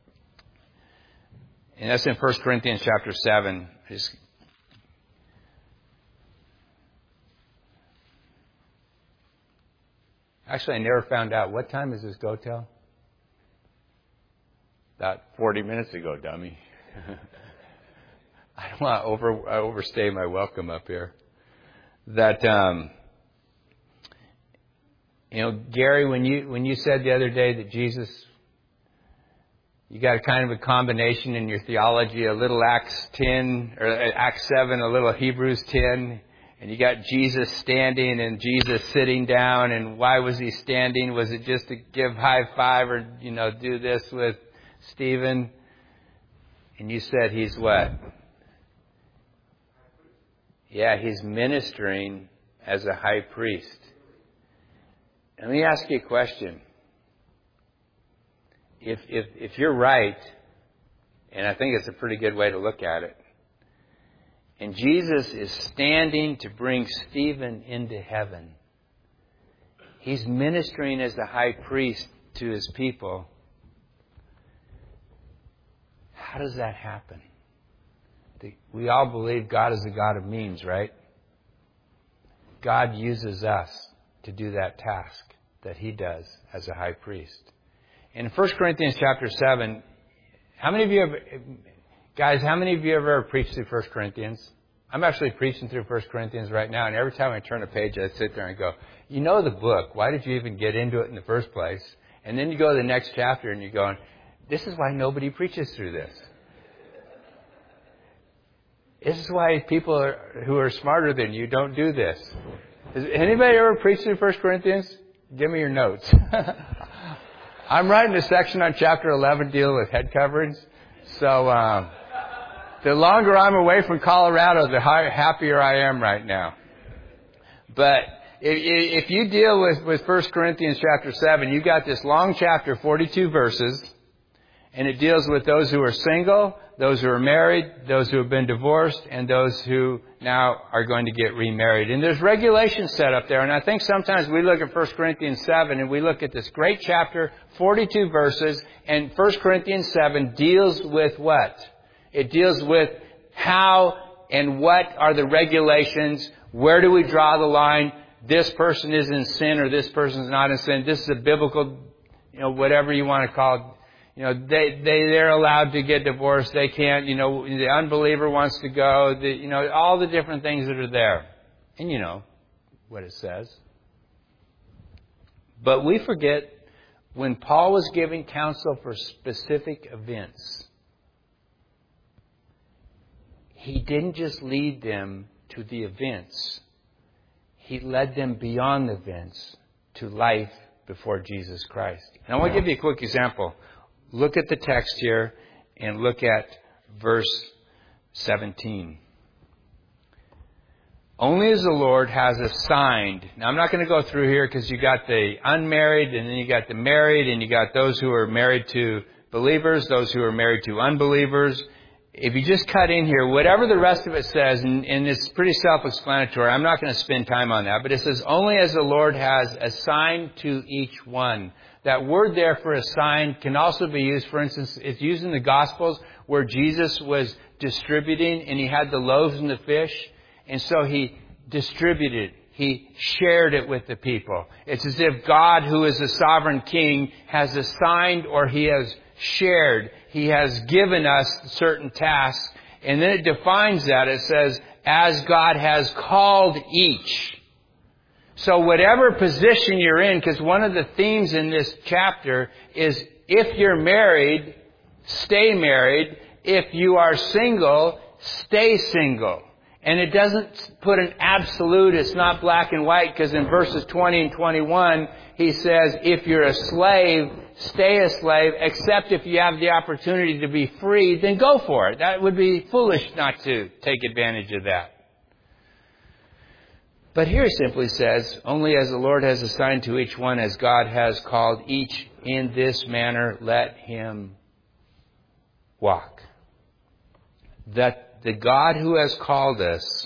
And that's in First Corinthians chapter seven. Just Actually, I never found out. What time does this go till? About forty minutes ago, dummy. I don't want to over, overstay my welcome up here. That, um, you know, Gary, when you when you said the other day that Jesus, you got a kind of a combination in your theology, a little Acts ten, or Acts seven, a little Hebrews ten. And you got Jesus standing and Jesus sitting down. And why was he standing? Was it just to give high five or, you know, do this with Stephen? And you said he's what? Yeah, he's ministering as a high priest. Let me ask you a question. If, if, if you're right, and I think it's a pretty good way to look at it, and Jesus is standing to bring Stephen into heaven. He's ministering as the high priest to his people. How does that happen? We all believe God is a God of means, right? God uses us to do that task that he does as a high priest. In First Corinthians chapter seven, how many of you have... Guys, how many of you have ever preached through First Corinthians? I'm actually preaching through First Corinthians right now, and every time I turn a page, I sit there and go, you know the book. Why did you even get into it in the first place? And then you go to the next chapter, and you're going, this is why nobody preaches through this. This is why people are, who are smarter than you don't do this. Has anybody ever preached through First Corinthians? Give me your notes. I'm writing a section on chapter eleven dealing with head coverings. So... Um, The longer I'm away from Colorado, the happier I am right now. But if, if you deal with, with First Corinthians chapter seven, you got this long chapter, forty-two verses, and it deals with those who are single, those who are married, those who have been divorced, and those who now are going to get remarried. And there's regulations set up there. And I think sometimes we look at First Corinthians seven and we look at this great chapter, forty-two verses, and First Corinthians seven deals with what? It deals with how and what are the regulations. Where do we draw the line? This person is in sin or this person is not in sin. This is a biblical, you know, whatever you want to call it. You know, they, they, they're allowed to get divorced. They can't, you know, the unbeliever wants to go. The, you know, all the different things that are there. And you know what it says. But we forget when Paul was giving counsel for specific events, he didn't just lead them to the events. He led them beyond the events to life before Jesus Christ. And I want to give you a quick example. Look at the text here and look at verse seventeen. Only as the Lord has assigned. Now, I'm not going to go through here because you got the unmarried and then you got the married and you got those who are married to believers, those who are married to unbelievers. If you just cut in here, whatever the rest of it says, and, and it's pretty self-explanatory, I'm not going to spend time on that, but it says, only as the Lord has assigned to each one. That word there for assigned can also be used, for instance, it's used in the Gospels where Jesus was distributing and he had the loaves and the fish, and so he distributed, he shared it with the people. It's as if God, who is a sovereign king, has assigned or he has shared. He has given us certain tasks. And then it defines that. It says, as God has called each. So whatever position you're in, because one of the themes in this chapter is if you're married, stay married. If you are single, stay single. And it doesn't put an absolute, it's not black and white, because in verses twenty and twenty-one, he says, if you're a slave, stay a slave, except if you have the opportunity to be free, then go for it. That would be foolish not to take advantage of that. But here he simply says, only as the Lord has assigned to each one, as God has called each in this manner, let him walk. That the God who has called us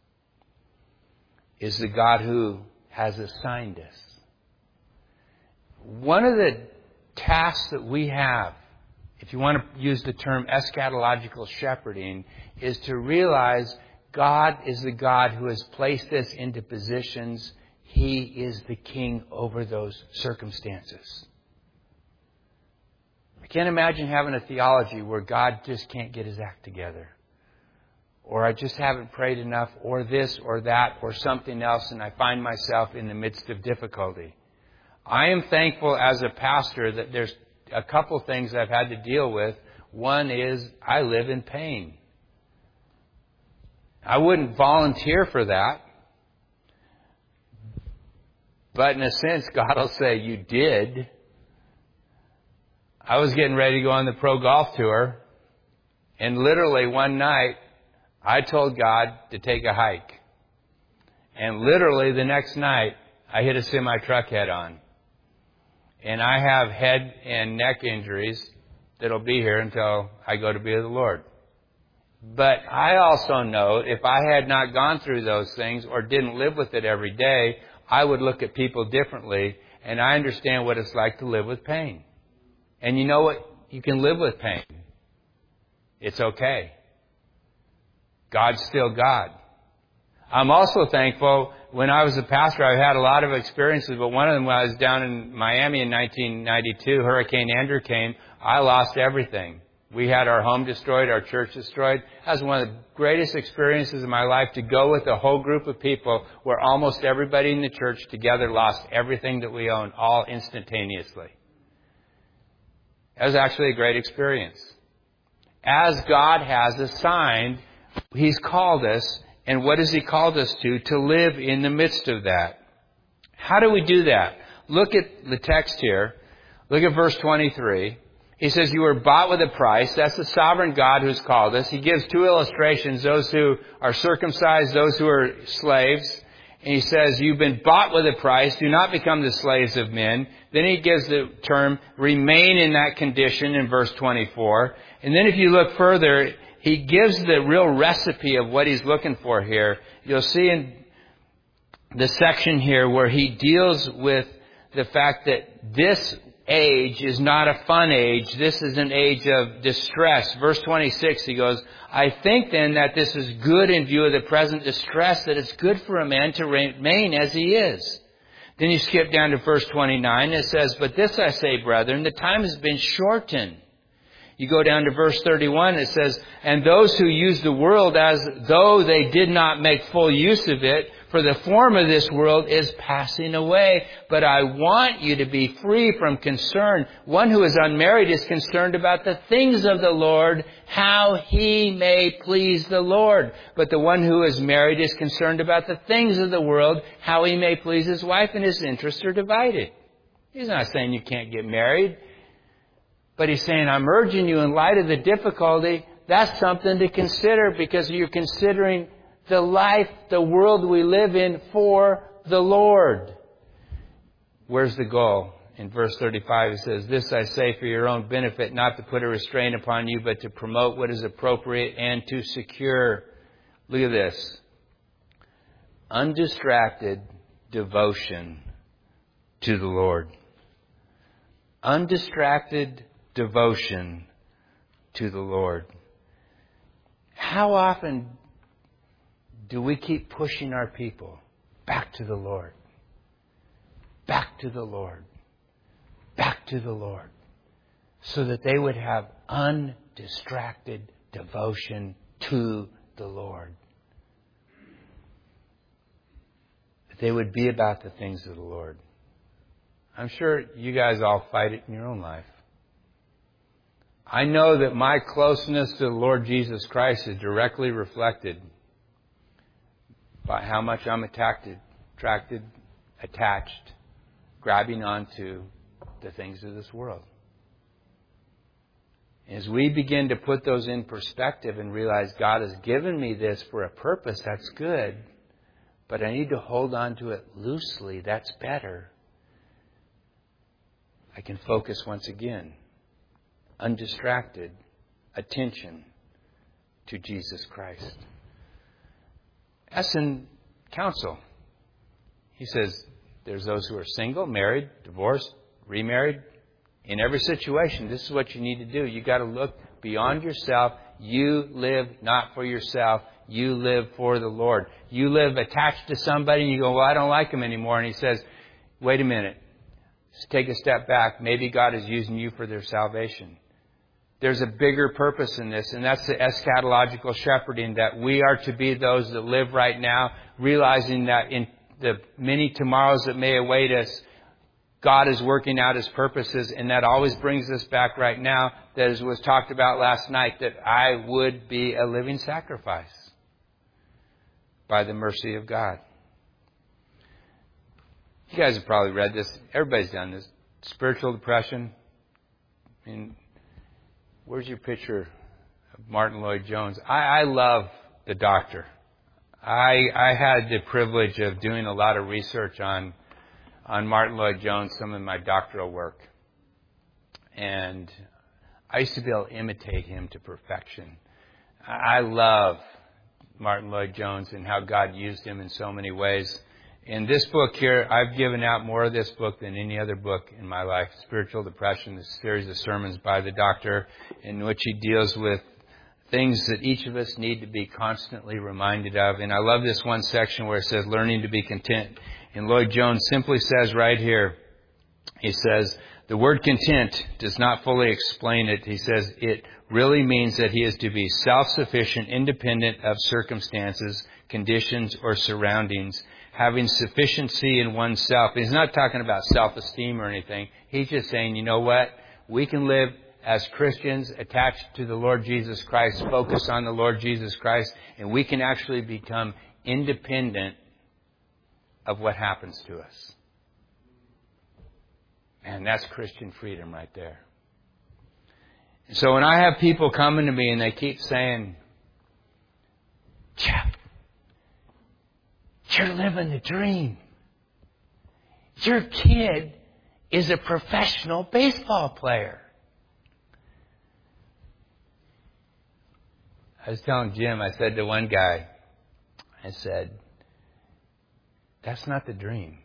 is the God who has assigned us. One of the tasks that we have, if you want to use the term eschatological shepherding, is to realize God is the God who has placed us into positions. He is the king over those circumstances. I can't imagine having a theology where God just can't get his act together. Or I just haven't prayed enough, or this or that, or something else, and I find myself in the midst of difficulty. I am thankful as a pastor that there's a couple things I've had to deal with. One is I live in pain. I wouldn't volunteer for that. But in a sense, God will say, you did. I was getting ready to go on the pro golf tour, and literally one night, I told God to take a hike. And literally the next night, I hit a semi-truck head on. And I have head and neck injuries that'll be here until I go to be with the Lord. But I also know if I had not gone through those things or didn't live with it every day, I would look at people differently. And I understand what it's like to live with pain. And you know what? You can live with pain. It's okay. God's still God. I'm also thankful, when I was a pastor, I had a lot of experiences, but one of them, when I was down in Miami in nineteen ninety-two, Hurricane Andrew came, I lost everything. We had our home destroyed, our church destroyed. That was one of the greatest experiences of my life, to go with a whole group of people where almost everybody in the church together lost everything that we owned, all instantaneously. That was actually a great experience. As God has assigned, He's called us, and what has He called us to? To live in the midst of that. How do we do that? Look at the text here. Look at verse twenty-three. He says, you were bought with a price. That's the sovereign God who's called us. He gives two illustrations, those who are circumcised, those who are slaves. And he says, you've been bought with a price. Do not become the slaves of men. Then he gives the term, remain in that condition in verse twenty-four. And then if you look further, he gives the real recipe of what he's looking for here. You'll see in the section here where he deals with the fact that this age is not a fun age. This is an age of distress. Verse twenty-six, he goes, I think then that this is good in view of the present distress, that it's good for a man to remain as he is. Then you skip down to verse twenty-nine. It says, but this I say, brethren, the time has been shortened. You go down to verse thirty-one, it says, and those who use the world as though they did not make full use of it, for the form of this world is passing away. But I want you to be free from concern. One who is unmarried is concerned about the things of the Lord, how he may please the Lord. But the one who is married is concerned about the things of the world, how he may please his wife, and his interests are divided. He's not saying you can't get married. But he's saying, I'm urging you in light of the difficulty, that's something to consider, because you're considering the life, the world we live in for the Lord. Where's the goal? In verse thirty-five it says, this I say for your own benefit, not to put a restraint upon you, but to promote what is appropriate and to secure, look at this, undistracted devotion to the Lord. Undistracted devotion to the Lord. How often do we keep pushing our people back to the Lord? Back to the Lord. Back to the Lord. So that they would have undistracted devotion to the Lord. but they would be about the things of the Lord. I'm sure you guys all fight it in your own life. I know that my closeness to the Lord Jesus Christ is directly reflected by how much I'm attracted, attracted, attached, grabbing onto the things of this world. As we begin to put those in perspective and realize God has given me this for a purpose, that's good, but I need to hold on to it loosely, that's better. I can focus once again, undistracted, attention to Jesus Christ. That's in counsel. He says there's those who are single, married, divorced, remarried. In every situation, this is what you need to do. You've got to look beyond yourself. You live not for yourself. You live for the Lord. You live attached to somebody and you go, well, I don't like him anymore. And he says, wait a minute. Just take a step back. Maybe God is using you for their salvation. There's a bigger purpose in this, and that's the eschatological shepherding, that we are to be those that live right now, realizing that in the many tomorrows that may await us, God is working out His purposes, and that always brings us back right now, that as was talked about last night, that I would be a living sacrifice by the mercy of God. You guys have probably read this. Everybody's done this. Spiritual depression. I mean, where's your picture of Martin Lloyd-Jones? I, I love the doctor. I, I had the privilege of doing a lot of research on on Martin Lloyd-Jones, some of my doctoral work. And I used to be able to imitate him to perfection. I love Martin Lloyd-Jones and how God used him in so many ways. In this book here, I've given out more of this book than any other book in my life, Spiritual Depression, this series of sermons by the doctor, in which he deals with things that each of us need to be constantly reminded of. And I love this one section where it says, learning to be content. And Lloyd-Jones simply says right here, he says, the word content does not fully explain it. He says it really means that he is to be self-sufficient, independent of circumstances, conditions, or surroundings, having sufficiency in oneself. He's not talking about self-esteem or anything. He's just saying, you know what? We can live as Christians attached to the Lord Jesus Christ, focus on the Lord Jesus Christ, and we can actually become independent of what happens to us. And that's Christian freedom right there. So when I have people coming to me and they keep saying, Jeff, you're living the dream. Your kid is a professional baseball player. I was telling Jim, I said to one guy, I said, that's not the dream.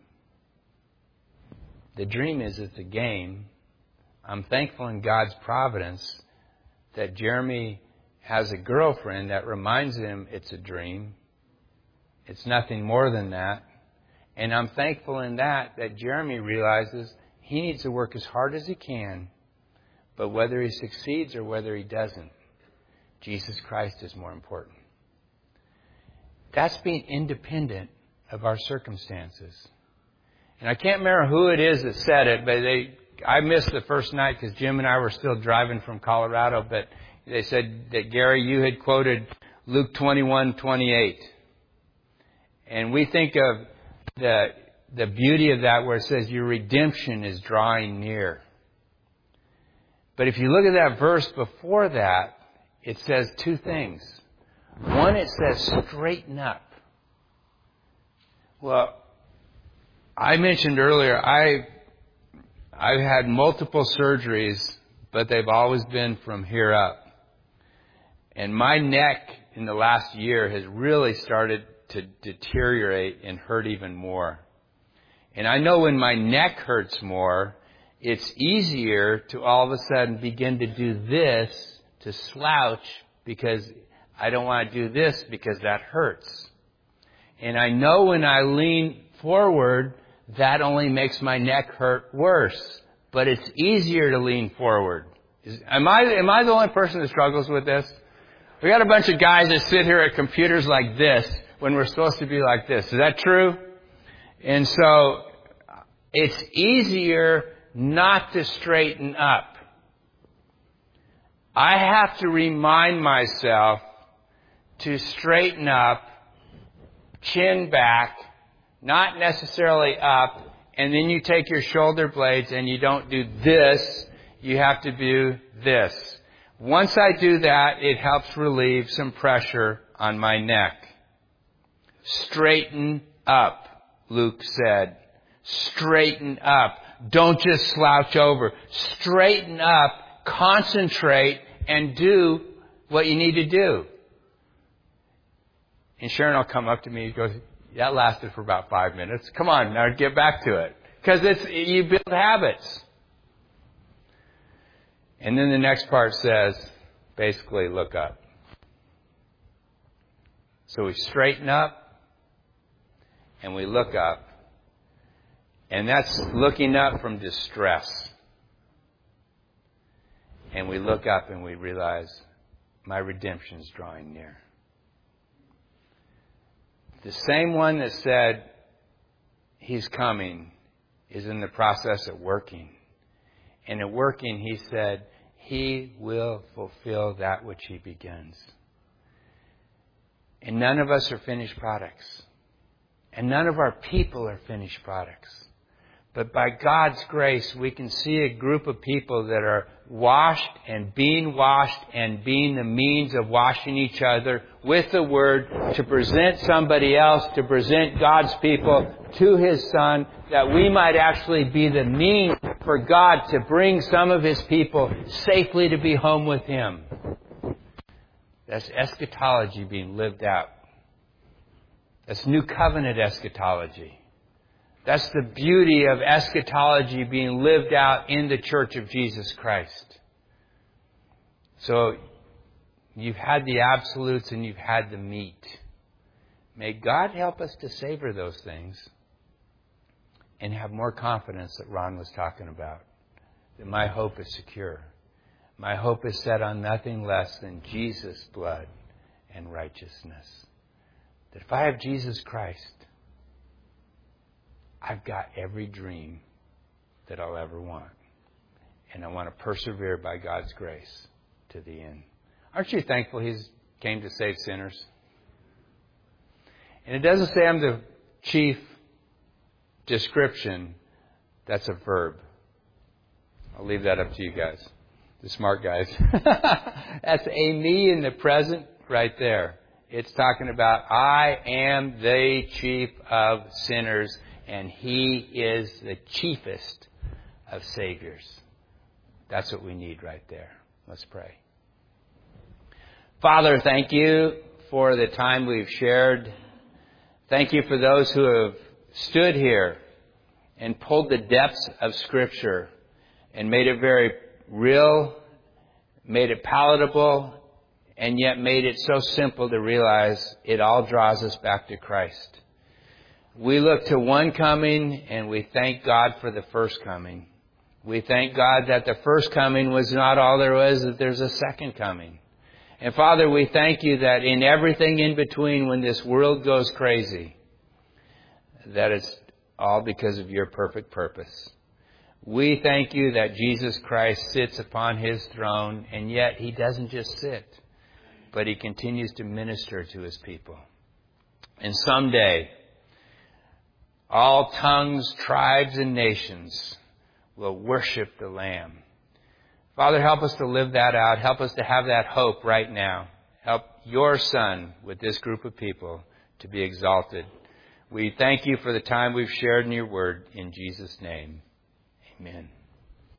The dream is it's a game. I'm thankful in God's providence that Jeremy has a girlfriend that reminds him it's a dream. It's nothing more than that. And I'm thankful in that, that Jeremy realizes he needs to work as hard as he can. But whether he succeeds or whether he doesn't, Jesus Christ is more important. That's being independent of our circumstances. And I can't remember who it is that said it, but they, I missed the first night because Jim and I were still driving from Colorado, but they said that, Gary, you had quoted Luke twenty-one twenty-eight. And we think of the, the beauty of that where it says your redemption is drawing near. But if you look at that verse before that, it says two things. One, it says straighten up. Well, I mentioned earlier, I, I've had multiple surgeries, but they've always been from here up. And my neck in the last year has really started to deteriorate and hurt even more. And I know when my neck hurts more, it's easier to all of a sudden begin to do this, to slouch, because I don't want to do this because that hurts. And I know when I lean forward, that only makes my neck hurt worse. But it's easier to lean forward. Is, am I am I the only person that struggles with this? We got a bunch of guys that sit here at computers like this when we're supposed to be like this. Is that true? And so it's easier not to straighten up. I have to remind myself to straighten up, chin back, not necessarily up, and then you take your shoulder blades and you don't do this, you have to do this. Once I do that, it helps relieve some pressure on my neck. Straighten up, Luke said. Straighten up. Don't just slouch over. Straighten up, concentrate, and do what you need to do. And Sharon will come up to me and go, that lasted for about five minutes. Come on, now get back to it. Because it's you build habits. And then the next part says, basically, look up. So we straighten up and we look up. And that's looking up from distress. And we look up and we realize my redemption's drawing near. The same one that said he's coming is in the process of working. And in working, he said, he will fulfill that which he begins. And none of us are finished products. And none of our people are finished products. But by God's grace, we can see a group of people that are washed and being washed and being the means of washing each other with the Word to present somebody else, to present God's people to His Son, that we might actually be the means for God to bring some of His people safely to be home with Him. That's eschatology being lived out. That's New Covenant eschatology. That's the beauty of eschatology being lived out in the Church of Jesus Christ. So you've had the absolutes and you've had the meat. May God help us to savor those things and have more confidence that Ron was talking about. That my hope is secure. My hope is set on nothing less than Jesus' blood and righteousness. That if I have Jesus Christ, I've got every dream that I'll ever want. And I want to persevere by God's grace to the end. Aren't you thankful He came to save sinners? And it doesn't say I'm the chief description. That's a verb. I'll leave that up to you guys, the smart guys. That's a me in the present right there. It's talking about I am the chief of sinners. And He is the chiefest of Saviors. That's what we need right there. Let's pray. Father, thank you for the time we've shared. Thank you for those who have stood here and pulled the depths of Scripture and made it very real, made it palatable, and yet made it so simple to realize it all draws us back to Christ. We look to one coming and we thank God for the first coming. We thank God that the first coming was not all there was, that there's a second coming. And Father, we thank you that in everything in between when this world goes crazy, that it's all because of your perfect purpose. We thank you that Jesus Christ sits upon His throne, and yet He doesn't just sit, but He continues to minister to His people. And someday, all tongues, tribes, and nations will worship the Lamb. Father, help us to live that out. Help us to have that hope right now. Help your Son with this group of people to be exalted. We thank you for the time we've shared in your word. In Jesus' name, amen.